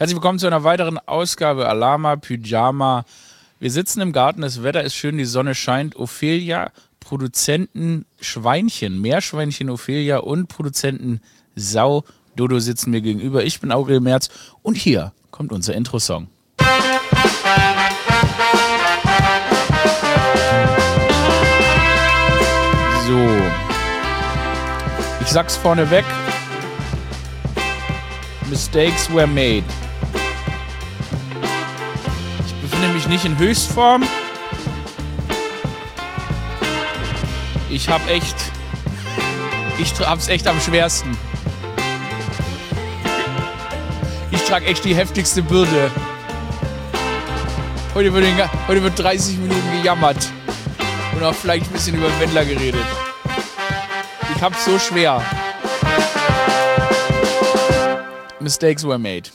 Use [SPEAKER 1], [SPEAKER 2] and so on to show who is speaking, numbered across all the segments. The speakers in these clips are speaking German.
[SPEAKER 1] Herzlich willkommen zu einer weiteren Ausgabe Alama Pyjama. Wir sitzen im Garten, das Wetter ist schön, die Sonne scheint. Ophelia, Produzenten Schweinchen, Meerschweinchen Ophelia und Produzenten Sau Dodo sitzen mir gegenüber. Ich bin Aurel Merz und hier kommt unser Intro-Song. So, ich sag's vorneweg. Mistakes were made. Ich befinde mich nicht in Höchstform. Ich hab's echt am schwersten. Ich trage echt die heftigste Bürde. Heute wird 30 Minuten gejammert. Und auch vielleicht ein bisschen über Wendler geredet. Ich hab's so schwer. Mistakes were made.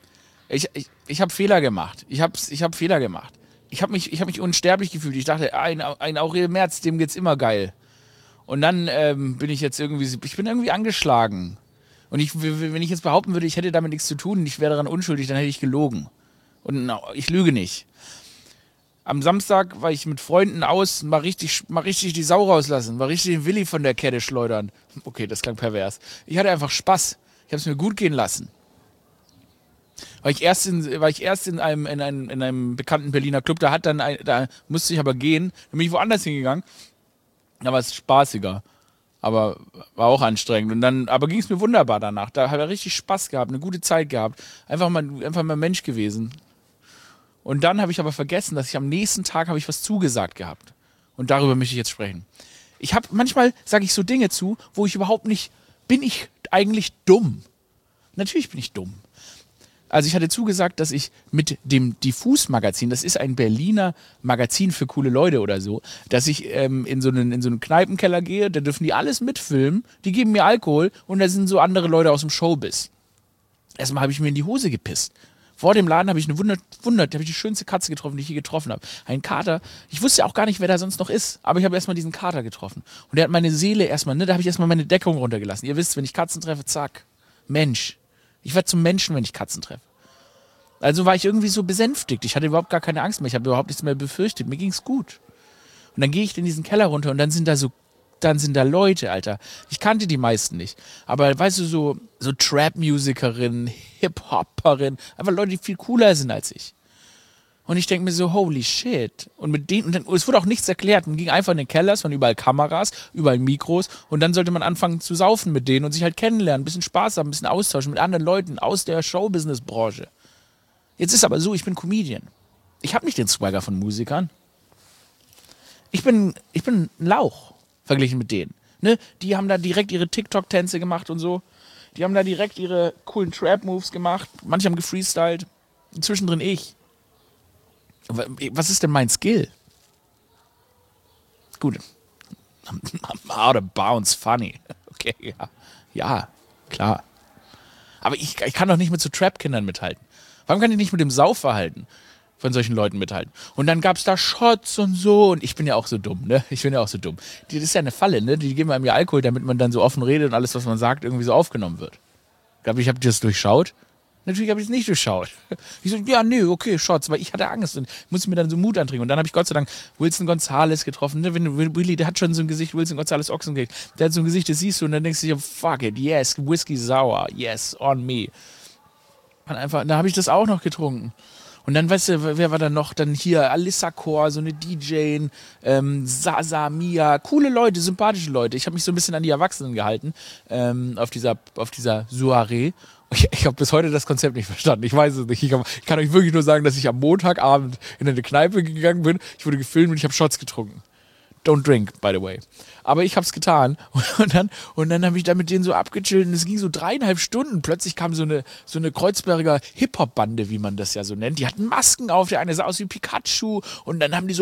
[SPEAKER 1] Ich habe Fehler gemacht. Ich habe Fehler gemacht. Ich habe mich unsterblich gefühlt. Ich dachte, ein Aurel Merz, dem geht's immer geil. Und dann bin ich irgendwie angeschlagen. Und wenn ich jetzt behaupten würde, ich hätte damit nichts zu tun und ich wäre daran unschuldig, dann hätte ich gelogen. Und ich lüge nicht. Am Samstag war ich mit Freunden aus, mal richtig die Sau rauslassen, mal richtig den Willi von der Kette schleudern. Okay, das klang pervers. Ich hatte einfach Spaß. Ich habe es mir gut gehen lassen. War ich erst in einem bekannten Berliner Club, da musste ich aber gehen, dann bin ich woanders hingegangen. Da war es spaßiger, aber war auch anstrengend. Und dann, aber ging es mir wunderbar danach. Da habe ich richtig Spaß gehabt, eine gute Zeit gehabt, einfach mal Mensch gewesen. Und dann habe ich aber vergessen, dass ich am nächsten Tag habe ich was zugesagt gehabt. Und darüber möchte ich jetzt sprechen. Manchmal sage ich so Dinge zu, wo ich überhaupt nicht, bin ich eigentlich dumm? Natürlich bin ich dumm. Also ich hatte zugesagt, dass ich mit dem Diffus-Magazin, das ist ein Berliner Magazin für coole Leute oder so, dass ich in so einen Kneipenkeller gehe, da dürfen die alles mitfilmen, die geben mir Alkohol und da sind so andere Leute aus dem Showbiz. Erstmal habe ich mir in die Hose gepisst. Vor dem Laden habe ich da habe ich die schönste Katze getroffen, die ich je getroffen habe. Einen Kater. Ich wusste ja auch gar nicht, wer da sonst noch ist, aber ich habe erstmal diesen Kater getroffen. Und der hat meine Seele erstmal, da habe ich erstmal meine Deckung runtergelassen. Ihr wisst, wenn ich Katzen treffe, zack, Mensch. Ich werde zum Menschen, wenn ich Katzen treffe. Also war ich irgendwie so besänftigt. Ich hatte überhaupt gar keine Angst mehr. Ich habe überhaupt nichts mehr befürchtet. Mir ging's gut. Und dann gehe ich in diesen Keller runter und dann sind da Leute, Alter. Ich kannte die meisten nicht. Aber weißt du, so Trap-Musikerinnen, Hip-Hoperinnen, einfach Leute, die viel cooler sind als ich. Und ich denke mir so, holy shit. Und es wurde auch nichts erklärt. Man ging einfach in den Keller, es waren überall Kameras, überall Mikros. Und dann sollte man anfangen zu saufen mit denen und sich halt kennenlernen, ein bisschen Spaß haben, ein bisschen austauschen mit anderen Leuten aus der Showbusiness-Branche. Jetzt ist aber so, ich bin Comedian. Ich habe nicht den Swagger von Musikern. Ich bin ein Lauch verglichen mit denen. Ne? Die haben da direkt ihre TikTok-Tänze gemacht und so. Die haben da direkt ihre coolen Trap-Moves gemacht. Manche haben gefreestylt. Zwischendrin ich. Was ist denn mein Skill? Gut. I'm out of bounds funny. Okay, ja. Ja, klar. Aber ich kann doch nicht mit so Trap-Kindern mithalten. Warum kann ich nicht mit dem Saufverhalten von solchen Leuten mithalten? Und dann gab es da Shots und so. Und ich bin ja auch so dumm, ne? Das ist ja eine Falle, ne? Die geben einem ja Alkohol, damit man dann so offen redet und alles, was man sagt, irgendwie so aufgenommen wird. Ich habe das durchschaut. Natürlich habe ich es nicht durchschaut. Ich so, ja, nee, okay, Shots. Weil ich hatte Angst und musste mir dann so Mut antrinken. Und dann habe ich Gott sei Dank Wilson Gonzalez getroffen. Ne? Willi, der hat schon so ein Gesicht, Wilson Gonzalez Ochsenknecht. Der hat so ein Gesicht, das siehst du und dann denkst du dir, fuck it, yes, Whisky sour, yes, on me. Da habe ich das auch noch getrunken. Und dann, weißt du, wer war da noch? Dann hier Alissa Kor, so eine DJ, Sasa, Mia, coole Leute, sympathische Leute. Ich habe mich so ein bisschen an die Erwachsenen gehalten, auf dieser Soiree. Ich habe bis heute das Konzept nicht verstanden. Ich weiß es nicht. Ich kann euch wirklich nur sagen, dass ich am Montagabend in eine Kneipe gegangen bin. Ich wurde gefilmt und ich habe Shots getrunken. Don't drink, by the way. Aber ich hab's getan. Und dann habe ich da mit denen so abgechillt und es ging so 3,5 Stunden. Plötzlich kam so eine Kreuzberger Hip-Hop-Bande, wie man das ja so nennt. Die hatten Masken auf. Der eine sah aus wie Pikachu. Und dann haben die so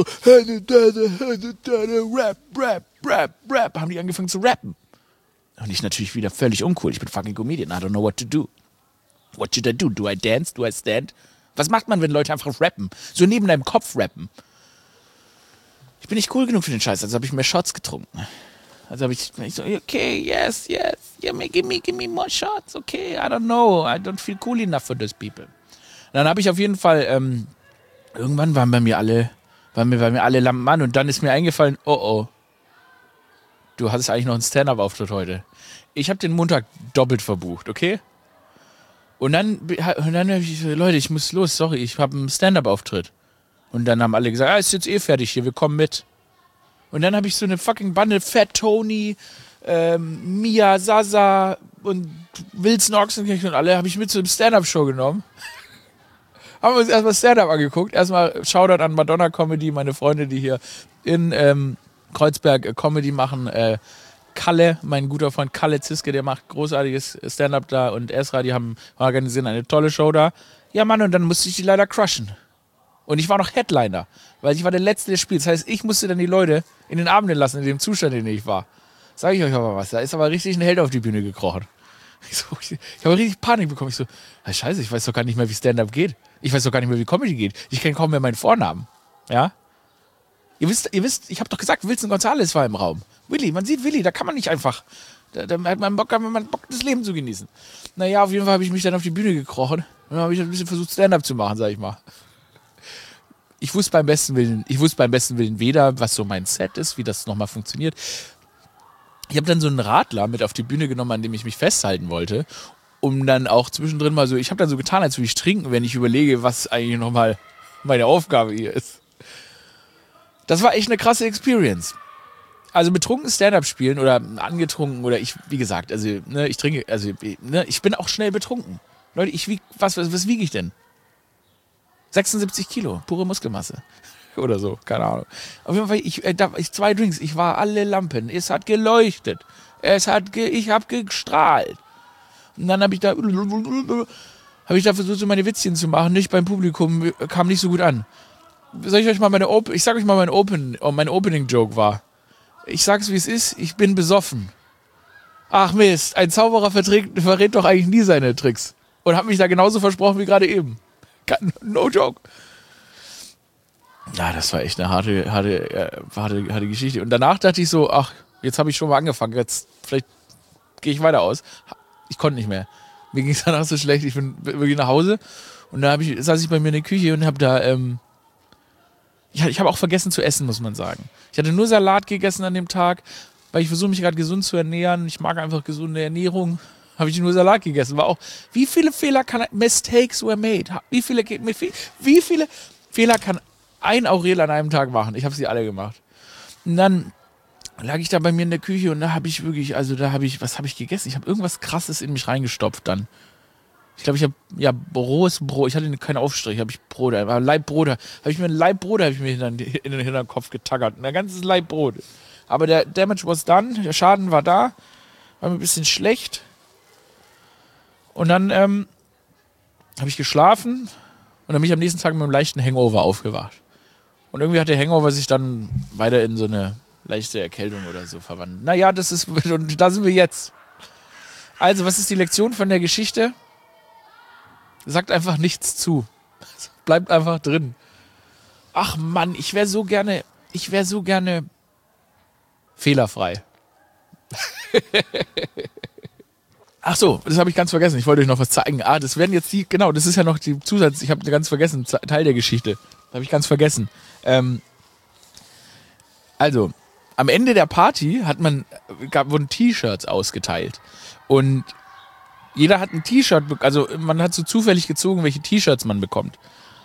[SPEAKER 1] Rap. Haben die angefangen zu rappen. Und ich natürlich wieder völlig uncool. Ich bin fucking Comedian. I don't know what to do. What should I do? Do I dance? Do I stand? Was macht man, wenn Leute einfach rappen? So neben deinem Kopf rappen. Ich bin nicht cool genug für den Scheiß, also habe ich mehr Shots getrunken. Also habe ich so, okay, yes, yeah, give me more shots, okay, I don't know, I don't feel cool enough for those people. Und dann habe ich auf jeden Fall, irgendwann waren bei mir alle Lampen an und dann ist mir eingefallen, oh, du hattest eigentlich noch einen Stand-Up-Auftritt heute. Ich habe den Montag doppelt verbucht, okay? Und dann habe ich so, Leute, ich muss los, sorry, ich habe einen Stand-Up-Auftritt. Und dann haben alle gesagt, ist jetzt fertig hier, wir kommen mit. Und dann habe ich so eine fucking Bande, Fat Tony, Mia, Sasa und Wilson Ochsenknecht und alle, habe ich mit zu einem Stand-Up-Show genommen. Haben wir uns erstmal Stand-Up angeguckt. Erstmal Shoutout an Madonna Comedy, meine Freunde, die hier in Kreuzberg Comedy machen. Kalle, mein guter Freund Kalle Ziske, der macht großartiges Stand-Up da und Esra, die organisieren eine tolle Show da. Ja, Mann, und dann musste ich die leider crushen. Und ich war noch Headliner, weil ich war der Letzte des Spiels. Das heißt, ich musste dann die Leute in den Arm lassen, in dem Zustand, in dem ich war. Sag ich euch aber was, da ist aber richtig ein Held auf die Bühne gekrochen. Ich habe richtig Panik bekommen. Ich so, scheiße, ich weiß doch gar nicht mehr, wie Stand-Up geht. Ich weiß doch gar nicht mehr, wie Comedy geht. Ich kenne kaum mehr meinen Vornamen. Ja? Ihr wisst, ich habe doch gesagt, Wilson Gonzales war im Raum. Willi, man sieht Willi, da kann man nicht einfach. Da hat man Bock, das Leben zu genießen. Naja, auf jeden Fall habe ich mich dann auf die Bühne gekrochen. Und dann habe ich ein bisschen versucht, Stand-Up zu machen, sag ich mal. Ich wusste beim besten Willen weder, was so mein Set ist, wie das nochmal funktioniert. Ich habe dann so einen Radler mit auf die Bühne genommen, an dem ich mich festhalten wollte, um dann auch zwischendrin mal so, ich habe dann so getan, als würde ich trinken, wenn ich überlege, was eigentlich nochmal meine Aufgabe hier ist. Das war echt eine krasse Experience. Also betrunken Stand-Up spielen oder angetrunken oder wie gesagt, also ich trinke, ich bin auch schnell betrunken. Leute, was wiege ich denn? 76 Kilo, pure Muskelmasse. Oder so, keine Ahnung. Auf jeden Fall, 2 Drinks, ich war alle Lampen, es hat geleuchtet, ich habe gestrahlt. Und dann habe ich da versucht, so meine Witzchen zu machen, nicht beim Publikum, kam nicht so gut an. Soll ich euch mal mein Opening-Joke war. Ich sag's, wie es ist, ich bin besoffen. Ach Mist, ein Zauberer verrät doch eigentlich nie seine Tricks. Und hab mich da genauso versprochen wie gerade eben. No joke. Ja, das war echt eine harte Geschichte. Und danach dachte ich so, ach, jetzt habe ich schon mal angefangen, jetzt vielleicht gehe ich weiter aus. Ich konnte nicht mehr. Mir ging es danach so schlecht, ich bin wirklich nach Hause und da saß ich bei mir in der Küche und habe da, ich habe auch vergessen zu essen, muss man sagen. Ich hatte nur Salat gegessen an dem Tag, weil ich versuche mich gerade gesund zu ernähren. Ich mag einfach gesunde Ernährung. Habe ich nur Salat gegessen. War auch, wie viele Fehler Mistakes were made? Wie viele Fehler kann ein Aurel an einem Tag machen? Ich habe sie alle gemacht. Und dann lag ich da bei mir in der Küche und da habe ich wirklich, was habe ich gegessen? Ich habe irgendwas Krasses in mich reingestopft dann. Ich glaube, ich habe, rohes Brot. Ich hatte keine Aufstrich, habe ich Brot, aber Laibbrot. Habe ich mir in den Hinterkopf getackert. Ein ganzes Laibbrot. Aber der Damage was done, der Schaden war da. War mir ein bisschen schlecht. Und dann habe ich geschlafen und dann bin ich am nächsten Tag mit einem leichten Hangover aufgewacht. Und irgendwie hat der Hangover sich dann weiter in so eine leichte Erkältung oder so verwandelt. Naja, und da sind wir jetzt. Also, was ist die Lektion von der Geschichte? Sagt einfach nichts zu. Bleibt einfach drin. Ach Mann, ich wäre so gerne fehlerfrei. Ach so, das habe ich ganz vergessen. Ich wollte euch noch was zeigen. Das werden jetzt das ist ja noch die Zusatz, ich habe ganz vergessen, Teil der Geschichte. Das habe ich ganz vergessen. Also, am Ende der Party wurden T-Shirts ausgeteilt. Und jeder hat ein T-Shirt, also man hat so zufällig gezogen, welche T-Shirts man bekommt.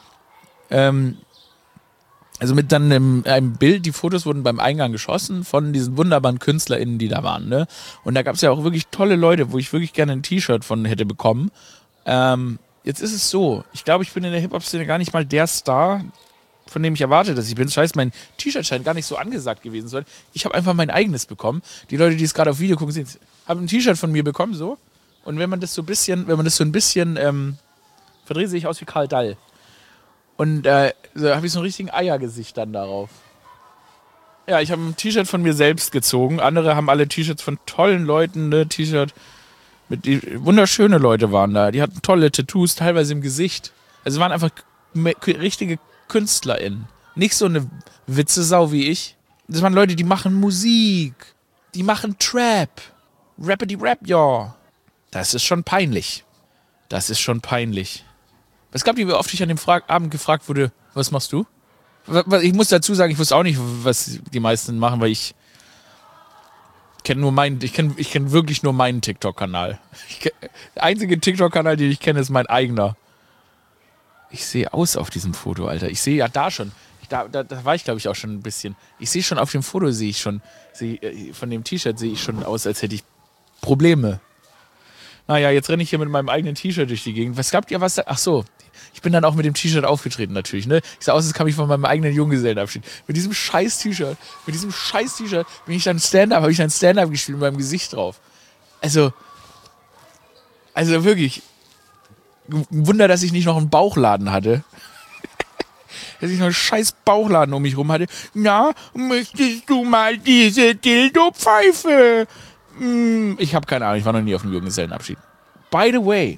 [SPEAKER 1] Also mit dann einem Bild, die Fotos wurden beim Eingang geschossen von diesen wunderbaren KünstlerInnen, die da waren. Ne? Und da gab es ja auch wirklich tolle Leute, wo ich wirklich gerne ein T-Shirt von hätte bekommen. Jetzt ist es so, ich glaube, ich bin in der Hip-Hop-Szene gar nicht mal der Star, von dem ich erwarte, dass ich bin. Scheiße, mein T-Shirt scheint gar nicht so angesagt gewesen zu sein. Ich habe einfach mein eigenes bekommen. Die Leute, die es gerade auf Video gucken, sehen, haben ein T-Shirt von mir bekommen, so. Und wenn man das so ein bisschen verdreht, sehe ich aus wie Karl Dall. Und so habe ich so ein richtigen Eiergesicht dann darauf. Ja, ich habe ein T-Shirt von mir selbst gezogen. Andere haben alle T-Shirts von tollen Leuten, ne? T-Shirt wunderschöne Leute waren da. Die hatten tolle Tattoos, teilweise im Gesicht. Also waren einfach richtige KünstlerInnen. Nicht so eine Witzesau wie ich. Das waren Leute, die machen Musik. Die machen Trap. Rappity Rap, ja. Das ist schon peinlich. Das ist schon peinlich. Es gab die, wie oft ich an dem Abend gefragt wurde, was machst du? Ich muss dazu sagen, ich wusste auch nicht, was die meisten machen, weil ich kenne wirklich nur meinen TikTok-Kanal. Der einzige TikTok-Kanal, den ich kenne, ist mein eigener. Ich sehe aus auf diesem Foto, Alter. Ich sehe ja da schon. Da war ich, glaube ich, auch schon ein bisschen. Ich sehe schon auf dem Foto, von dem T-Shirt sehe ich schon aus, als hätte ich Probleme. Naja, jetzt renne ich hier mit meinem eigenen T-Shirt durch die Gegend. Was glaubt ihr, was da? Ach so, ich bin dann auch mit dem T-Shirt aufgetreten natürlich, ne? Ich sah aus, als kam ich von meinem eigenen Junggesellenabschied. Mit diesem scheiß T-Shirt bin ich dann habe ich dann Stand-Up gespielt mit meinem Gesicht drauf. Also wirklich, Wunder, dass ich nicht noch einen Bauchladen hatte. Dass ich noch einen scheiß Bauchladen um mich rum hatte. Na, möchtest du mal diese Dildo-Pfeife? Ich habe keine Ahnung, ich war noch nie auf einem Junggesellenabschied. By the way.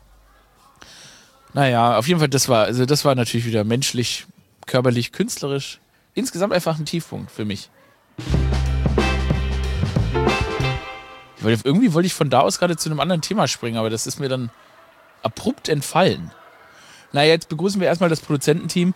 [SPEAKER 1] Naja, auf jeden Fall, das war natürlich wieder menschlich, körperlich, künstlerisch. Insgesamt einfach ein Tiefpunkt für mich. Irgendwie wollte ich von da aus gerade zu einem anderen Thema springen, aber das ist mir dann abrupt entfallen. Naja, jetzt begrüßen wir erstmal das Produzententeam,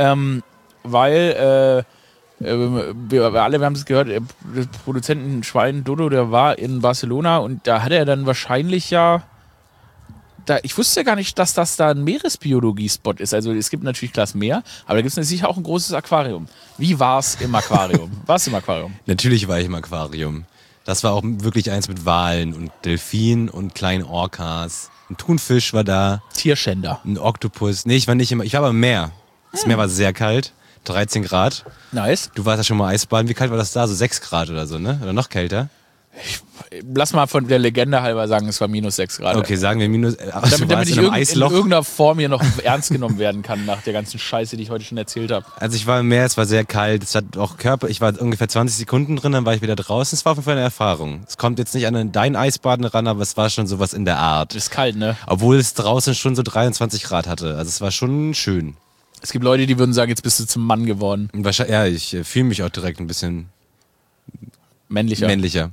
[SPEAKER 1] weil wir haben es gehört, der Produzentenschwein Dodo, der war in Barcelona und da hat er dann wahrscheinlich ich wusste gar nicht, dass das da ein Meeresbiologie-Spot ist. Also es gibt natürlich Glas Meer, aber da gibt es sicher auch ein großes Aquarium. Wie war's im Aquarium? Warst du im Aquarium?
[SPEAKER 2] Natürlich war ich im Aquarium. Das war auch wirklich eins mit Walen und Delfinen und kleinen Orcas. Ein Thunfisch war da.
[SPEAKER 1] Tierschänder.
[SPEAKER 2] Ein Oktopus. Nee, ich war aber im Meer. Das Meer war sehr kalt. 13 Grad.
[SPEAKER 1] Nice.
[SPEAKER 2] Du warst ja schon mal Eisbaden. Wie kalt war das da? So 6 Grad oder so, ne? Oder noch kälter?
[SPEAKER 1] Lass mal von der Legende halber sagen, es war -6 Grad.
[SPEAKER 2] Okay, sagen wir minus.
[SPEAKER 1] Damit ich in irgendeiner Form hier noch ernst genommen werden kann nach der ganzen Scheiße, die ich heute schon erzählt habe.
[SPEAKER 2] Also ich war im Meer, es war sehr kalt, es hat auch ich war ungefähr 20 Sekunden drin, dann war ich wieder draußen. Es war auf jeden Fall eine Erfahrung. Es kommt jetzt nicht an dein Eisbaden ran, aber es war schon sowas in der Art.
[SPEAKER 1] Ist kalt, ne?
[SPEAKER 2] Obwohl es draußen schon so 23 Grad hatte. Also es war schon schön.
[SPEAKER 1] Es gibt Leute, die würden sagen, jetzt bist du zum Mann geworden.
[SPEAKER 2] Ja, ich fühle mich auch direkt ein bisschen männlicher.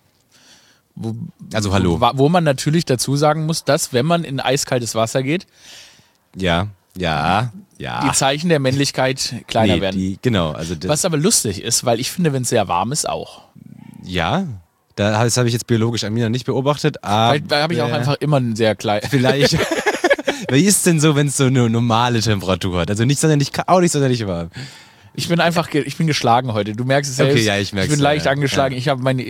[SPEAKER 2] Also hallo.
[SPEAKER 1] Wo man natürlich dazu sagen muss, dass, wenn man in eiskaltes Wasser geht,
[SPEAKER 2] ja.
[SPEAKER 1] die Zeichen der Männlichkeit kleiner werden.
[SPEAKER 2] Genau. Also
[SPEAKER 1] was aber lustig ist, weil ich finde, wenn es sehr warm ist, auch.
[SPEAKER 2] Ja, das habe ich jetzt biologisch an mir noch nicht beobachtet. Aber
[SPEAKER 1] da habe ich auch einfach immer einen sehr kleinen.
[SPEAKER 2] Vielleicht. Wie ist es denn so, wenn es so eine normale Temperatur hat? Also auch nicht sonderlich warm.
[SPEAKER 1] Ich bin geschlagen heute. Du merkst es selbst.
[SPEAKER 2] Okay, ja, ich merke es.
[SPEAKER 1] Ich bin leicht angeschlagen. Ja. Ich habe mein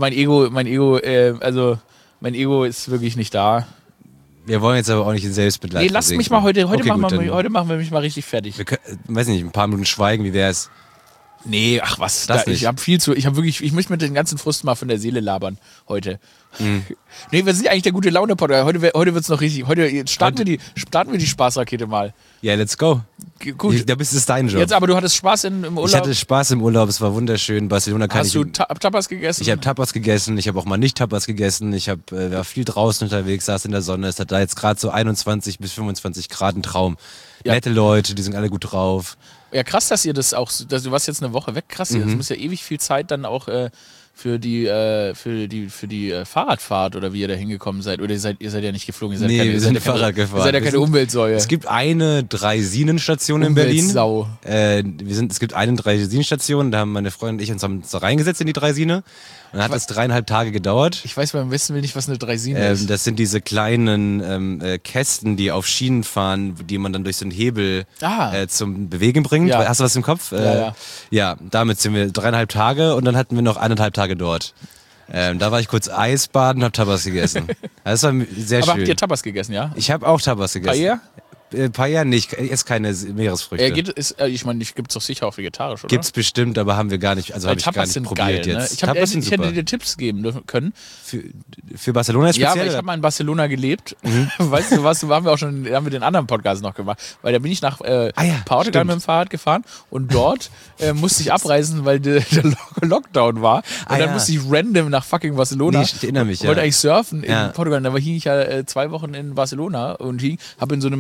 [SPEAKER 1] Ego ist wirklich nicht da.
[SPEAKER 2] Wir wollen jetzt aber auch nicht in Selbstmitleid.
[SPEAKER 1] Nee, lass mich mal heute machen wir mich mal richtig fertig.
[SPEAKER 2] Wir können, weiß nicht, ein paar Minuten schweigen, wie wär's?
[SPEAKER 1] Nee, ach was, ich möchte mit den ganzen Frust mal von der Seele labern heute. Nee, wir sind ja eigentlich der gute Laune-Podcast. Heute wird's noch richtig. Heute starten wir die Spaßrakete mal.
[SPEAKER 2] Ja, let's go.
[SPEAKER 1] Gut.
[SPEAKER 2] Da bist es dein Job.
[SPEAKER 1] Jetzt aber du hattest Spaß im Urlaub.
[SPEAKER 2] Ich hatte Spaß im Urlaub, es war wunderschön. Barcelona
[SPEAKER 1] Hast du Tapas gegessen?
[SPEAKER 2] Ich habe Tapas gegessen, ich habe auch mal nicht Tapas gegessen. Ich war viel draußen unterwegs, saß in der Sonne. Es hat da jetzt gerade so 21 bis 25 Grad, ein Traum. Ja. Nette Leute, die sind alle gut drauf.
[SPEAKER 1] Ja, krass, dass ihr das auch, du warst jetzt eine Woche weg, krass, das muss ja ewig viel Zeit dann auch für die Fahrradfahrt oder wie ihr da hingekommen seid. Oder ihr seid ja nicht geflogen,
[SPEAKER 2] wir sind Fahrrad gefahren.
[SPEAKER 1] Ihr seid ja keine Umweltsäue.
[SPEAKER 2] Es gibt eine Draisinen-Station in Berlin. Es gibt eine Draisinen-Station, da haben meine Freundin und ich uns da reingesetzt in die Draisine. Und dann hat es 3,5 Tage gedauert.
[SPEAKER 1] Ich weiß beim besten Willen nicht, was eine Draisine ist.
[SPEAKER 2] Das sind diese kleinen Kästen, die auf Schienen fahren, die man dann durch so einen Hebel zum Bewegen bringt. Ja. Hast du was im Kopf? Ja, damit sind wir 3,5 Tage und dann hatten wir noch 1,5 Tage dort. Da war ich kurz Eisbaden und hab Tapas gegessen. Das war sehr schön.
[SPEAKER 1] Aber habt ihr Tapas gegessen, ja?
[SPEAKER 2] Ich habe auch Tapas gegessen.
[SPEAKER 1] Paella?
[SPEAKER 2] Paella nicht, ich esse keine Meeresfrüchte.
[SPEAKER 1] Ich meine, die gibt es doch sicher auch vegetarisch, oder?
[SPEAKER 2] Gibt's bestimmt, aber haben wir gar nicht, also habe ich gar nicht probiert
[SPEAKER 1] geil,
[SPEAKER 2] jetzt.
[SPEAKER 1] Ne? Ich hätte dir Tipps geben können.
[SPEAKER 2] Für Barcelona speziell?
[SPEAKER 1] Ja, aber ich habe mal in Barcelona gelebt. Weißt du was, haben wir den anderen Podcast noch gemacht. Weil da bin ich nach Portugal mit dem Fahrrad gefahren und dort musste ich abreisen, weil der Lockdown war. Und dann musste ich random nach fucking Barcelona.
[SPEAKER 2] Nee, ich erinnere mich,
[SPEAKER 1] wollte eigentlich surfen in Portugal. Und da hing ich 2 Wochen in Barcelona und habe in so einem Hostel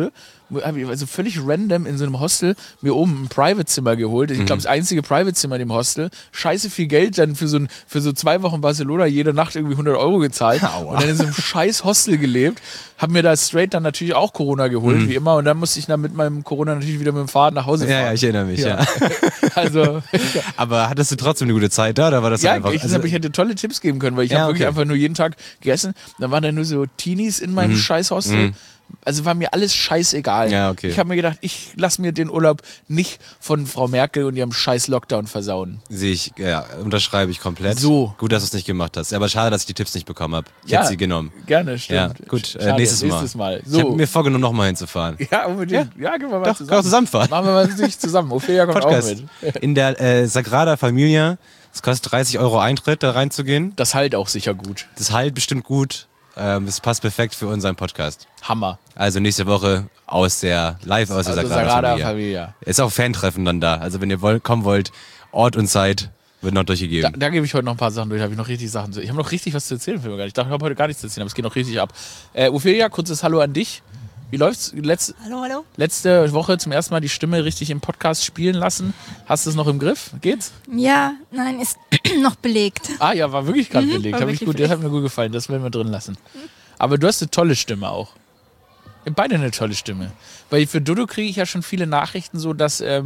[SPEAKER 1] Hostel, also völlig random in so einem Hostel, mir oben ein Private-Zimmer geholt. Ich glaube, das einzige Private-Zimmer in dem Hostel. Scheiße viel Geld, dann für so 2 Wochen Barcelona jede Nacht irgendwie 100 Euro gezahlt. Aua. Und dann in so einem scheiß Hostel gelebt. Hab mir da straight dann natürlich auch Corona geholt, wie immer. Und dann musste ich dann mit meinem Corona natürlich wieder mit dem Fahrrad nach Hause fahren.
[SPEAKER 2] Ja, ich erinnere mich, ja.
[SPEAKER 1] Also,
[SPEAKER 2] aber hattest du trotzdem eine gute Zeit da? Oder war das einfach?
[SPEAKER 1] Ich hätte tolle Tipps geben können, weil ich habe wirklich einfach nur jeden Tag gegessen. Dann waren da nur so Teenies in meinem scheiß Hostel. Also war mir alles scheißegal.
[SPEAKER 2] Ja, okay.
[SPEAKER 1] Ich habe mir gedacht, ich lasse mir den Urlaub nicht von Frau Merkel und ihrem scheiß Lockdown versauen.
[SPEAKER 2] Sehe ich, unterschreibe ich komplett.
[SPEAKER 1] So.
[SPEAKER 2] Gut, dass du es nicht gemacht hast. Aber schade, dass ich die Tipps nicht bekommen habe. Ich hätte sie genommen.
[SPEAKER 1] Gerne, stimmt.
[SPEAKER 2] Ja, gut, nächstes Mal.
[SPEAKER 1] So.
[SPEAKER 2] Ich habe mir vorgenommen, nochmal hinzufahren.
[SPEAKER 1] Ja, unbedingt. Ja, gehen wir mal zusammen.
[SPEAKER 2] Können wir zusammenfahren.
[SPEAKER 1] Machen wir mal nicht zusammen. Ophelia kommt
[SPEAKER 2] Podcast.
[SPEAKER 1] auch mit.
[SPEAKER 2] In der Sagrada Familia, es kostet 30 Euro Eintritt, da reinzugehen.
[SPEAKER 1] Das halt auch sicher gut.
[SPEAKER 2] Das halt bestimmt gut. Es passt perfekt für unseren Podcast.
[SPEAKER 1] Hammer.
[SPEAKER 2] Also nächste Woche live aus der Sagrada Familia. Ist auch Fantreffen dann da. Also wenn ihr kommen wollt, Ort und Zeit wird noch durchgegeben.
[SPEAKER 1] Da gebe ich heute noch ein paar Sachen durch. Da habe ich noch richtig Sachen zu. Ich habe noch richtig was zu erzählen für mich. Ich dachte, ich habe heute gar nichts zu erzählen, aber es geht noch richtig ab. Ophelia, kurzes Hallo an dich. Wie läuft's?
[SPEAKER 3] Hallo.
[SPEAKER 1] Letzte Woche zum ersten Mal die Stimme richtig im Podcast spielen lassen. Hast du es noch im Griff? Geht's?
[SPEAKER 3] Ja, nein, ist noch belegt.
[SPEAKER 1] Ah ja, war wirklich gerade belegt. Das hat mir gut gefallen. Das werden wir drin lassen. Aber du hast eine tolle Stimme auch. Beide eine tolle Stimme. Weil für Dodo kriege ich ja schon viele Nachrichten so, dass er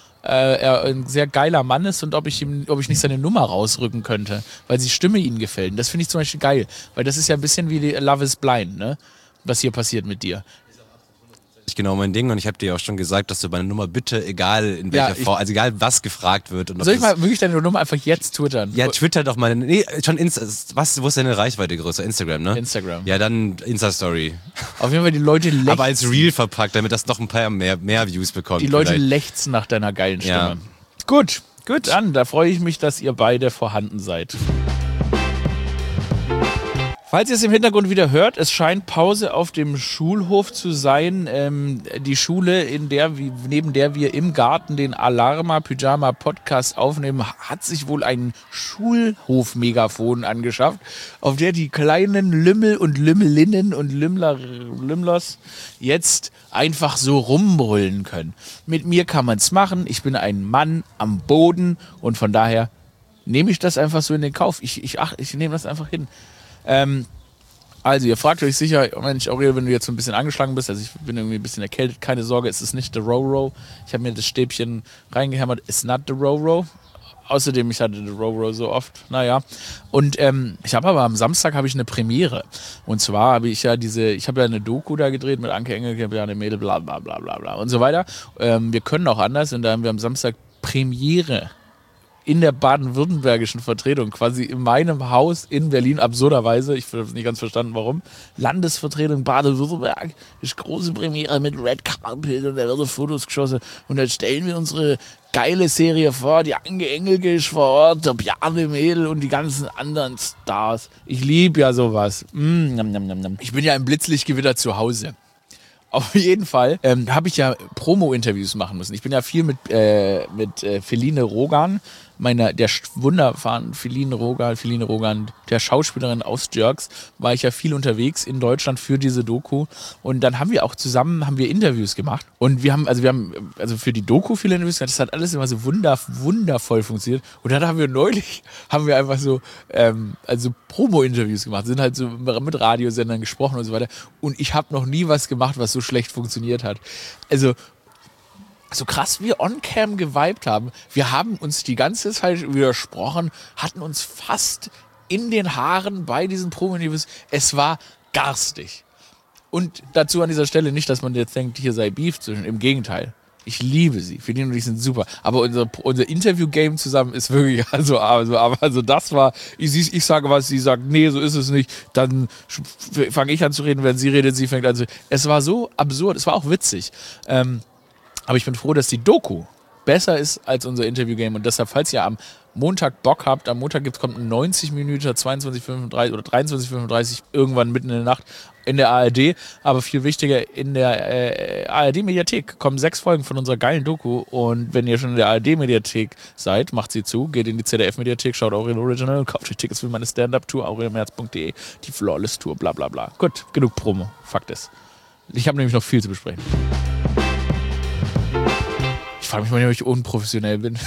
[SPEAKER 1] ein sehr geiler Mann ist und ob ich nicht seine Nummer rausrücken könnte, weil die Stimme ihm gefällt. Und das finde ich zum Beispiel geil. Weil das ist ja ein bisschen wie Love is Blind, ne? Was hier passiert mit dir.
[SPEAKER 2] Genau mein Ding und ich habe dir auch schon gesagt, dass du meine Nummer bitte, egal in welcher Form, also egal was gefragt wird. Und
[SPEAKER 1] soll ich mal wirklich deine Nummer einfach jetzt twittern?
[SPEAKER 2] Ja, twitter doch mal. Nee, schon wo ist deine Reichweite größer? Instagram, ne?
[SPEAKER 1] Instagram.
[SPEAKER 2] Ja, dann Insta-Story.
[SPEAKER 1] Auf jeden Fall die Leute lechzen.
[SPEAKER 2] Aber als Reel verpackt, damit das noch ein paar mehr Views bekommt.
[SPEAKER 1] Die Leute lechzen nach deiner geilen Stimme. Ja. Gut. Dann, da freue ich mich, dass ihr beide vorhanden seid. Falls ihr es im Hintergrund wieder hört, es scheint Pause auf dem Schulhof zu sein. Die Schule, neben der wir im Garten den Alarma Pyjama Podcast aufnehmen, hat sich wohl ein Schulhof-Megafon angeschafft, auf der die kleinen Lümmel und Lümmelinnen und Lümmlers jetzt einfach so rumbrüllen können. Mit mir kann man es machen. Ich bin ein Mann am Boden und von daher nehme ich das einfach so in den Kauf. Ich nehme das einfach hin. Also, ihr fragt euch sicher, Mensch, Aurel, wenn du jetzt so ein bisschen angeschlagen bist, also ich bin irgendwie ein bisschen erkältet, keine Sorge, es ist nicht the Roro. Ich habe mir das Stäbchen reingehämmert, it's not the Roro. Außerdem, ich hatte the Roro so oft, naja. Und ich habe aber am Samstag eine Premiere. Und zwar habe ich ja eine Doku da gedreht mit Anke Engelke, Bjarne Mädel, bla bla bla bla bla und so weiter. Wir können auch anders und da haben wir am Samstag Premiere in der baden-württembergischen Vertretung, quasi in meinem Haus in Berlin, absurderweise, ich habe es nicht ganz verstanden, warum, Landesvertretung Baden-Württemberg, ist große Premiere mit Red Carpet und da werden Fotos geschossen und dann stellen wir unsere geile Serie vor, die Anke Engelke ist vor Ort, der Bjarne Mädel und die ganzen anderen Stars. Ich liebe ja sowas. Ich bin ja im Blitzlichtgewitter zu Hause. Auf jeden Fall habe ich ja Promo-Interviews machen müssen. Ich bin ja viel mit Feline Rogan, der wunderbaren Feline Rogan, der Schauspielerin aus Jerks, war ich ja viel unterwegs in Deutschland für diese Doku. Und dann haben wir auch zusammen Interviews gemacht. Und wir haben für die Doku viele Interviews gemacht. Das hat alles immer so wundervoll funktioniert. Und dann haben wir einfach so Promo-Interviews gemacht, sind halt so mit Radiosendern gesprochen und so weiter. Und ich habe noch nie was gemacht, was so schlecht funktioniert hat. Also so krass wir on-cam geweibt haben, wir haben uns die ganze Zeit widersprochen, hatten uns fast in den Haaren bei diesen Promo-Interviews. Es war garstig. Und dazu an dieser Stelle nicht, dass man jetzt denkt, hier sei Beef zwischen. Im Gegenteil. Ich liebe sie. Feline und ich sind super. Aber unser Interview-Game zusammen ist wirklich, also das war, ich sage was, sie sagt, nee, so ist es nicht. Dann fange ich an zu reden, wenn sie redet, sie fängt an zu reden. Es war so absurd, es war auch witzig. Aber ich bin froh, dass die Doku besser ist als unser Interview-Game. Und deshalb, falls ihr am Montag Bock habt, am Montag kommt ein 90 Minuten, 22:35 oder 23:35, irgendwann mitten in der Nacht in der ARD. Aber viel wichtiger, in der ARD-Mediathek kommen 6 Folgen von unserer geilen Doku. Und wenn ihr schon in der ARD-Mediathek seid, macht sie zu, geht in die ZDF-Mediathek, schaut Aurel Original, kauft euch Tickets für meine Stand-Up-Tour, aurelmerz.de, die Flawless-Tour, bla bla bla. Gut, genug Promo, Fakt ist. Ich habe nämlich noch viel zu besprechen. Ich frage mich mal, ob ich unprofessionell bin.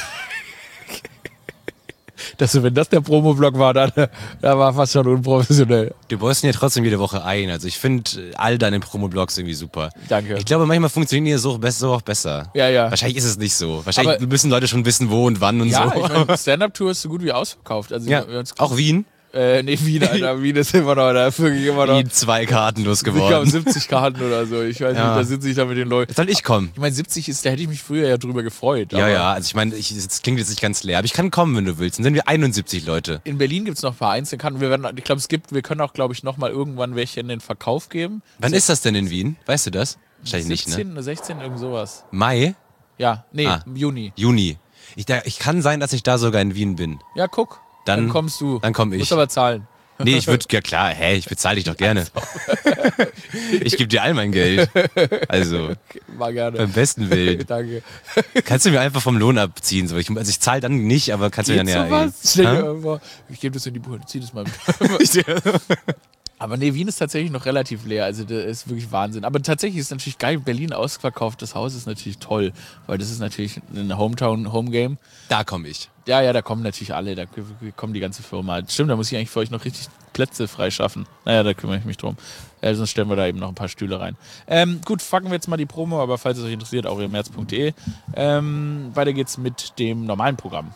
[SPEAKER 1] Wenn das der Promo-Blog war, dann war fast schon unprofessionell.
[SPEAKER 2] Du baust ihn ja trotzdem jede Woche ein. Also ich finde all deine Promo-Blogs irgendwie super.
[SPEAKER 1] Danke.
[SPEAKER 2] Ich glaube, manchmal funktionieren die so auch besser.
[SPEAKER 1] Ja.
[SPEAKER 2] Wahrscheinlich ist es nicht so. Wahrscheinlich müssen Leute schon wissen, wo und wann und so.
[SPEAKER 1] Ja, ich meine, Stand-Up-Tour ist so gut wie ausverkauft. Also
[SPEAKER 2] auch Wien?
[SPEAKER 1] Wien, Alter. Wien ist immer noch, da wirklich immer noch.
[SPEAKER 2] Wien 2 Karten losgeworden.
[SPEAKER 1] Ich glaube 70 Karten oder so. Ich weiß nicht, da sitze ich da mit den Leuten.
[SPEAKER 2] Jetzt soll ich kommen.
[SPEAKER 1] Ich meine, 70 da hätte ich mich früher ja drüber gefreut.
[SPEAKER 2] Ja, also ich meine, das klingt jetzt nicht ganz leer, aber ich kann kommen, wenn du willst. Dann sind wir 71 Leute.
[SPEAKER 1] In Berlin gibt es noch ein paar Einzelkarten. Wir können auch, glaube ich, nochmal irgendwann welche in den Verkauf geben.
[SPEAKER 2] Wann ist das denn in Wien? Weißt du das? Wahrscheinlich
[SPEAKER 1] 17,
[SPEAKER 2] nicht, ne?
[SPEAKER 1] 16, irgend sowas.
[SPEAKER 2] Mai?
[SPEAKER 1] Ja, Juni.
[SPEAKER 2] Juni. Ich kann sein, dass ich da sogar in Wien bin.
[SPEAKER 1] Ja, guck. Dann kommst du.
[SPEAKER 2] Dann komm ich.
[SPEAKER 1] Musst aber zahlen.
[SPEAKER 2] Nee, ich ich bezahle dich doch gerne. Ich gebe dir all mein Geld. Also,
[SPEAKER 1] mal gerne.
[SPEAKER 2] Beim besten Willen.
[SPEAKER 1] Danke.
[SPEAKER 2] Kannst du mir einfach vom Lohn abziehen? Ich zahle dann nicht, aber kannst du mir dann ja...
[SPEAKER 1] Ich gebe das in die Buche, zieh das mal mit. Aber nee, Wien ist tatsächlich noch relativ leer, also das ist wirklich Wahnsinn. Aber tatsächlich ist natürlich geil, Berlin ausverkauft, das Haus ist natürlich toll, weil das ist natürlich ein Hometown-Homegame.
[SPEAKER 2] Da komme ich.
[SPEAKER 1] Ja, da kommen natürlich alle, da kommt die ganze Firma. Stimmt, da muss ich eigentlich für euch noch richtig Plätze freischaffen. Naja, da kümmere ich mich drum. Sonst stellen wir da eben noch ein paar Stühle rein. Gut, fucken wir jetzt mal die Promo, aber falls es euch interessiert, aurelmerz.de. Weiter geht's mit dem normalen Programm.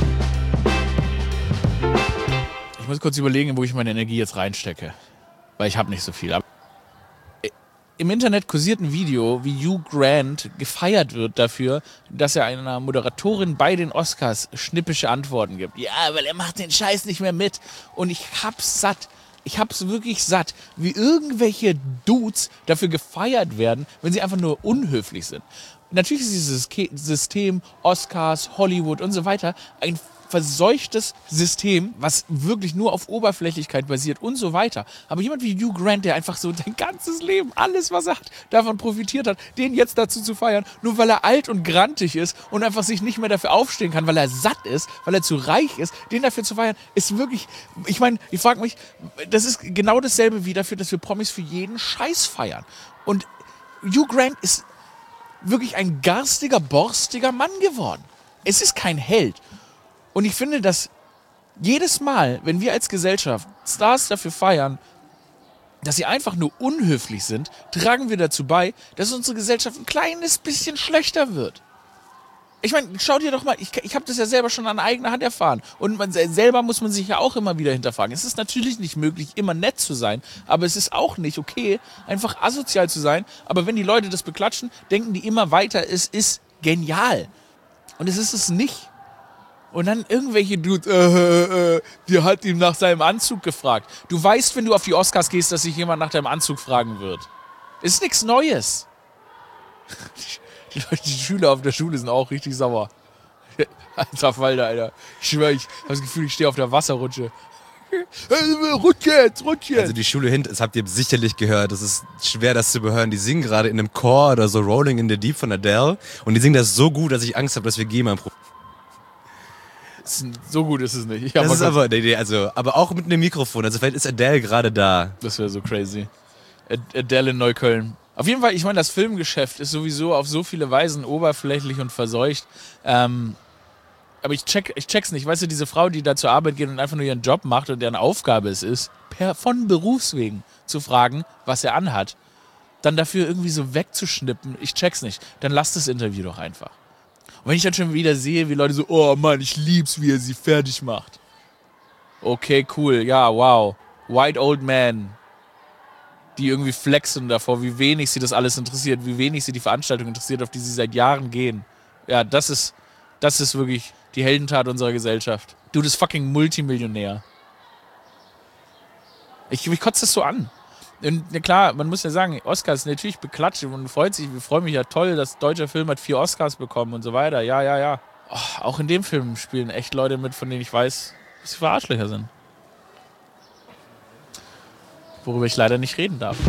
[SPEAKER 1] Ich muss kurz überlegen, wo ich meine Energie jetzt reinstecke. Weil ich habe nicht so viel. Aber im Internet kursiert ein Video, wie Hugh Grant gefeiert wird dafür, dass er einer Moderatorin bei den Oscars schnippische Antworten gibt. Ja, weil er macht den Scheiß nicht mehr mit. Und ich hab's satt. Ich hab's wirklich satt, wie irgendwelche Dudes dafür gefeiert werden, wenn sie einfach nur unhöflich sind. Natürlich ist dieses System, Oscars, Hollywood und so weiter, ein verseuchtes System, was wirklich nur auf Oberflächlichkeit basiert und so weiter. Aber jemand wie Hugh Grant, der einfach so sein ganzes Leben, alles was er hat, davon profitiert hat, den jetzt dazu zu feiern, nur weil er alt und grantig ist und einfach sich nicht mehr dafür aufstehen kann, weil er satt ist, weil er zu reich ist, den dafür zu feiern, ist wirklich, ich meine, ich frage mich, das ist genau dasselbe wie dafür, dass wir Promis für jeden Scheiß feiern. Und Hugh Grant ist wirklich ein garstiger, borstiger Mann geworden. Es ist kein Held. Und ich finde, dass jedes Mal, wenn wir als Gesellschaft Stars dafür feiern, dass sie einfach nur unhöflich sind, tragen wir dazu bei, dass unsere Gesellschaft ein kleines bisschen schlechter wird. Ich meine, schau dir doch mal, ich habe das ja selber schon an eigener Hand erfahren. Und selber muss man sich ja auch immer wieder hinterfragen. Es ist natürlich nicht möglich, immer nett zu sein, aber es ist auch nicht okay, einfach asozial zu sein. Aber wenn die Leute das beklatschen, denken die immer weiter, es ist genial. Und es ist es nicht. Und dann irgendwelche Dudes, die hat ihm nach seinem Anzug gefragt. Du weißt, wenn du auf die Oscars gehst, dass sich jemand nach deinem Anzug fragen wird. Ist nichts Neues. Die Schüler auf der Schule sind auch richtig sauer. Alter Falter, Alter. Ich schwöre, ich habe das Gefühl, ich stehe auf der Wasserrutsche. Rutsch jetzt.
[SPEAKER 2] Also die Schule hinten, das habt ihr sicherlich gehört, das ist schwer, das zu überhören. Die singen gerade in einem Chor oder so Rolling in the Deep von Adele. Und die singen das so gut, dass ich Angst habe, dass wir GEMA
[SPEAKER 1] so gut ist es nicht.
[SPEAKER 2] Das ist aber auch mit einem Mikrofon. Also vielleicht ist Adele gerade da.
[SPEAKER 1] Das wäre so crazy. Adele in Neukölln. Auf jeden Fall, ich meine, das Filmgeschäft ist sowieso auf so viele Weisen oberflächlich und verseucht. Aber ich check's nicht. Weißt du, diese Frau, die da zur Arbeit geht und einfach nur ihren Job macht und deren Aufgabe es ist, von Berufswegen zu fragen, was er anhat, dann dafür irgendwie so wegzuschnippen, ich check's nicht. Dann lass das Interview doch einfach. Und wenn ich dann schon wieder sehe, wie Leute so, oh Mann, ich lieb's, wie er sie fertig macht. Okay, cool, ja, wow. White Old Man, die irgendwie flexen davor, wie wenig sie das alles interessiert, wie wenig sie die Veranstaltung interessiert, auf die sie seit Jahren gehen. Ja, das ist wirklich die Heldentat unserer Gesellschaft. Du bist fucking Multimillionär. Ich kotze das so an. Und ja klar, man muss ja sagen, Oscars natürlich beklatscht und freut sich. Wir freuen mich ja toll, dass deutscher Film hat 4 Oscars bekommen und so weiter. Ja. Oh, auch in dem Film spielen echt Leute mit, von denen ich weiß, dass sie für Arschlöcher sind. Worüber ich leider nicht reden darf.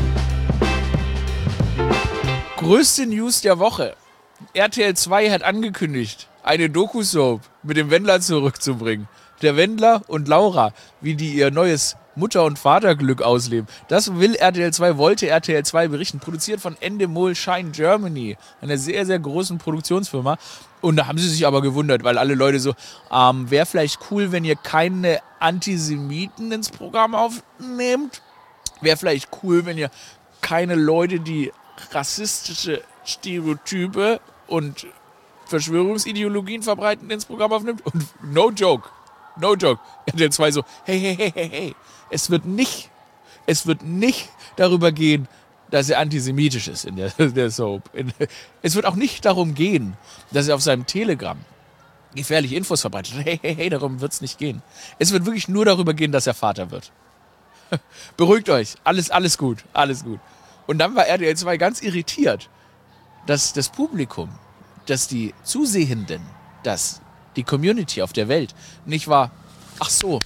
[SPEAKER 1] Größte News der Woche. RTL 2 hat angekündigt, eine Doku-Soap mit dem Wendler zurückzubringen. Der Wendler und Laura, wie die ihr neues Mutter- und Vaterglück ausleben. Das will RTL 2, wollte RTL 2 berichten. Produziert von Endemol Shine Germany, einer sehr, sehr großen Produktionsfirma. Und da haben sie sich aber gewundert, weil alle Leute so, wäre vielleicht cool, wenn ihr keine Antisemiten ins Programm aufnehmt. Wäre vielleicht cool, wenn ihr keine Leute, die rassistische Stereotype und Verschwörungsideologien verbreiten, ins Programm aufnimmt. Und no joke. RTL 2 so, hey. Es wird nicht darüber gehen, dass er antisemitisch ist in der Soap. Es wird auch nicht darum gehen, dass er auf seinem Telegram gefährliche Infos verbreitet. Hey, darum wird es nicht gehen. Es wird wirklich nur darüber gehen, dass er Vater wird. Beruhigt euch, alles gut. Und dann war RTL 2 ganz irritiert, dass das Publikum, dass die Zusehenden, dass die Community auf der Welt nicht war, ach so.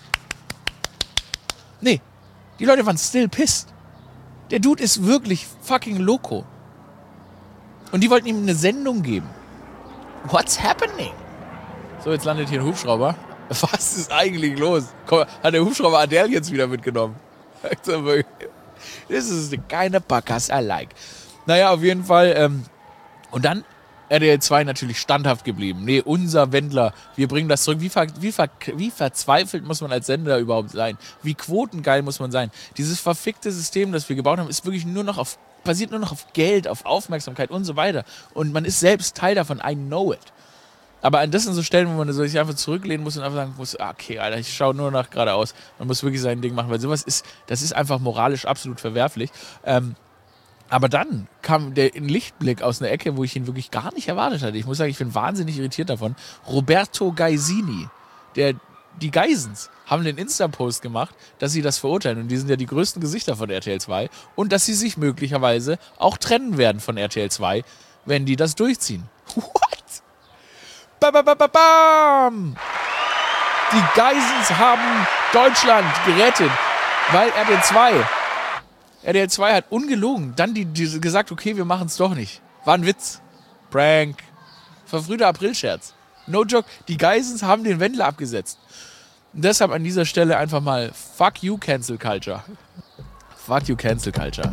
[SPEAKER 1] Nee, die Leute waren still pissed. Der Dude ist wirklich fucking loco. Und die wollten ihm eine Sendung geben. What's happening? So, jetzt landet hier ein Hubschrauber. Was ist eigentlich los? Komm, hat der Hubschrauber Adele jetzt wieder mitgenommen? Das ist the kind of podcast I like. Naja, auf jeden Fall. Und dann RTL 2 natürlich standhaft geblieben. Nee, unser Wendler, wir bringen das zurück. Wie verzweifelt muss man als Sender überhaupt sein? Wie quotengeil muss man sein? Dieses verfickte System, das wir gebaut haben, ist wirklich basiert nur noch auf Geld, auf Aufmerksamkeit und so weiter. Und man ist selbst Teil davon. I know it. Aber an das sind so Stellen, wo man sich einfach zurücklehnen muss und einfach sagen muss, okay, Alter, ich schaue nur nach geradeaus. Man muss wirklich sein Ding machen, weil das ist einfach moralisch absolut verwerflich. Aber dann kam der Lichtblick aus einer Ecke, wo ich ihn wirklich gar nicht erwartet hatte. Ich muss sagen, ich bin wahnsinnig irritiert davon. Roberto Gaisini, die Geisens, haben den Insta-Post gemacht, dass sie das verurteilen. Und die sind ja die größten Gesichter von RTL 2. Und dass sie sich möglicherweise auch trennen werden von RTL 2, wenn die das durchziehen. What? Bam! Die Geisens haben Deutschland gerettet, weil RTL 2 hat ungelogen dann die gesagt, okay, wir machen es doch nicht. War ein Witz. Prank. Verfrühter Aprilscherz. No joke. Die Geisens haben den Wendler abgesetzt. Und deshalb an dieser Stelle einfach mal fuck you, Cancel Culture. Fuck you, Cancel Culture.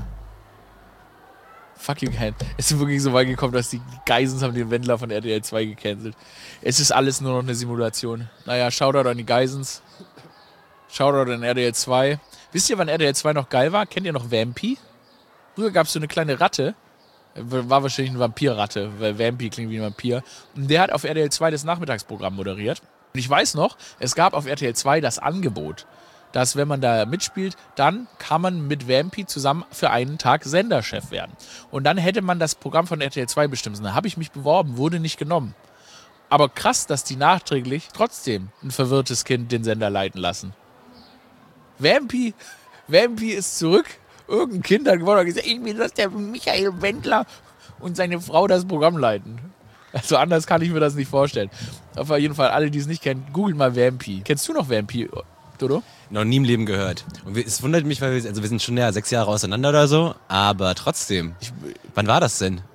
[SPEAKER 1] Fuck you, es ist wirklich so weit gekommen, dass die Geisens haben den Wendler von RTL 2 gecancelt. Es ist alles nur noch eine Simulation. Naja, Shoutout an die Geisens. Shoutout an RTL 2. Wisst ihr, wann RTL 2 noch geil war? Kennt ihr noch Vampy? Früher gab es so eine kleine Ratte. War wahrscheinlich eine Vampirratte, weil Vampy klingt wie ein Vampir. Und der hat auf RTL 2 das Nachmittagsprogramm moderiert. Und ich weiß noch, es gab auf RTL 2 das Angebot, dass wenn man da mitspielt, dann kann man mit Vampy zusammen für einen Tag Senderchef werden. Und dann hätte man das Programm von RTL 2 bestimmt. Da habe ich mich beworben, wurde nicht genommen. Aber krass, dass die nachträglich trotzdem ein verwirrtes Kind den Sender leiten lassen. Vampy ist zurück. Irgendein Kind hat gewonnen und gesagt, ich will, dass der Michael Wendler und seine Frau das Programm leiten. Also anders kann ich mir das nicht vorstellen. Auf jeden Fall, alle, die es nicht kennen, googelt mal Vampy. Kennst du noch Vampy, Dodo?
[SPEAKER 2] Noch nie im Leben gehört. Und es wundert mich, weil wir sind schon 6 Jahre auseinander oder so, aber trotzdem. Wann war das denn?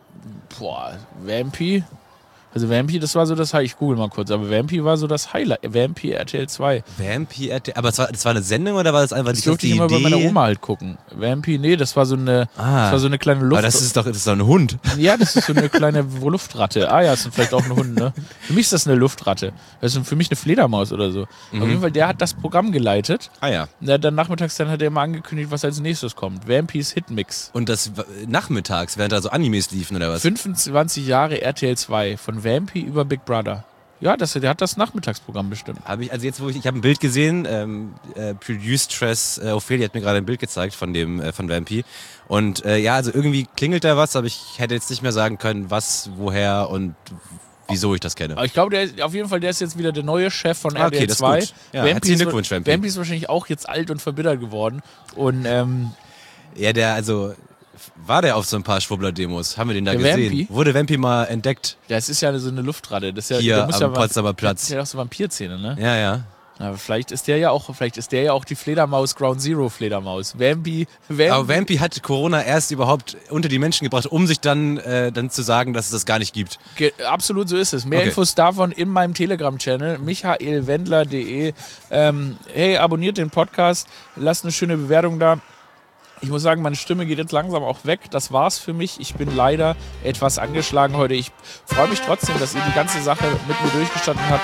[SPEAKER 1] Vampy. Also Vampy, das war so das Highlight. Ich google mal kurz, aber Vampy war so das Highlight. Vampy RTL 2.
[SPEAKER 2] Vampy RTL, aber das war eine Sendung oder war das einfach
[SPEAKER 1] die Idee? Das durfte ich immer bei meiner Oma halt gucken. Vampy, nee, das war so eine kleine Luft...
[SPEAKER 2] Aber das ist doch ein Hund.
[SPEAKER 1] Ja, das ist so eine kleine Luftratte. Ah ja, das ist vielleicht auch ein Hund, ne? Für mich ist das eine Luftratte. Das ist für mich eine Fledermaus oder so. Mhm. Auf jeden Fall, der hat das Programm geleitet.
[SPEAKER 2] Ah ja.
[SPEAKER 1] Dann nachmittags hat er immer angekündigt, was als nächstes kommt. Vampys Hitmix.
[SPEAKER 2] Und das nachmittags, während da so Animes liefen oder was?
[SPEAKER 1] 25 Jahre RTL 2 von Vampy über Big Brother. Ja, der hat das Nachmittagsprogramm bestimmt.
[SPEAKER 2] Ich habe ein Bild gesehen, Produce Ophelia hat mir gerade ein Bild gezeigt von Vampy. Und also irgendwie klingelt da was, aber ich hätte jetzt nicht mehr sagen können, was, woher und wieso ich das kenne. Aber
[SPEAKER 1] ich glaube, der ist jetzt wieder der neue Chef von RTL 2.
[SPEAKER 2] Das ist gut. Ja, herzlichen Glückwunsch, Vampy.
[SPEAKER 1] Vampy ist wahrscheinlich auch jetzt alt und verbittert geworden. Und
[SPEAKER 2] war der auf so ein paar Schwurbler-Demos? Haben wir den da gesehen?
[SPEAKER 1] Vampy?
[SPEAKER 2] Wurde Vampy mal entdeckt?
[SPEAKER 1] Das ist ja so eine Luftratte. Das ist ja,
[SPEAKER 2] hier am Potsdamer Platz.
[SPEAKER 1] Das ist ja auch so Vampirzähne, ne?
[SPEAKER 2] Ja.
[SPEAKER 1] Na, vielleicht ist der ja auch die Fledermaus, Ground Zero Fledermaus. Vampy.
[SPEAKER 2] Aber Vampy hat Corona erst überhaupt unter die Menschen gebracht, um sich dann zu sagen, dass es das gar nicht gibt.
[SPEAKER 1] Absolut, so ist es. Mehr Infos davon in meinem Telegram-Channel, michaelwendler.de. Hey, abonniert den Podcast, lasst eine schöne Bewertung da. Ich muss sagen, meine Stimme geht jetzt langsam auch weg. Das war's für mich. Ich bin leider etwas angeschlagen heute. Ich freue mich trotzdem, dass ihr die ganze Sache mit mir durchgestanden habt.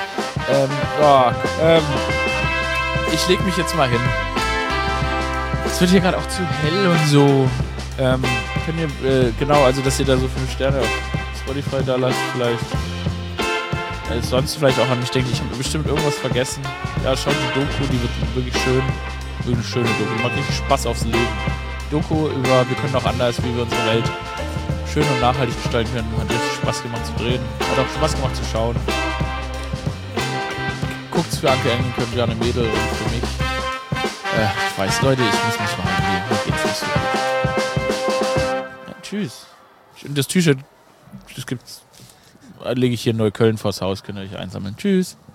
[SPEAKER 1] Ich leg mich jetzt mal hin. Es wird hier gerade auch zu hell und so. Könnt ihr, genau, also dass ihr da so 5 Sterne auf Spotify da lasst, vielleicht. Sonst vielleicht auch an mich denkt, ich habe bestimmt irgendwas vergessen. Ja, schaut die Doku, die wird wirklich schön. Wirklich eine schöne Doku. Die macht richtig Spaß aufs Leben. Doku über, wir können auch anders, wie wir unsere Welt schön und nachhaltig gestalten können. Hat richtig Spaß gemacht zu drehen. Hat auch Spaß gemacht zu schauen. Guckt's für Anke Engelke, Bjarne Mädel und für mich. Ich weiß, Leute, ich muss mich mal angehen. Mir geht's nicht so gut. Ja, tschüss. Und das T-Shirt, das gibt's. Lege ich hier in Neukölln vors Haus, könnt ihr euch einsammeln. Tschüss.